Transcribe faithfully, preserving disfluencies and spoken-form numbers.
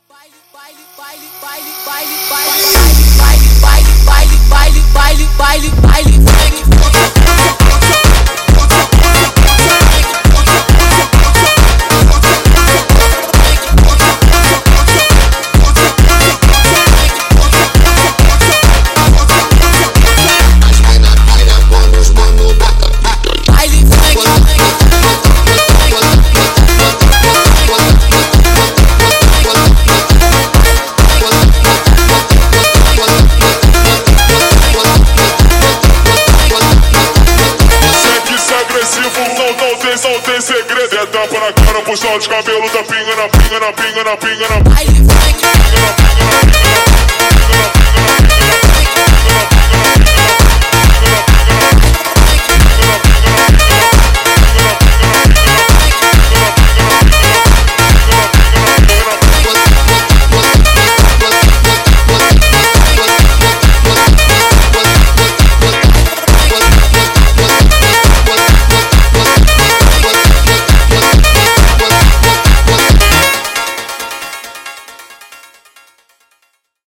Não tem segredo, é tapa na cara, puxão de cabelo, da pinga na pinga na pinga na pinga na pinga na pinga na pinga.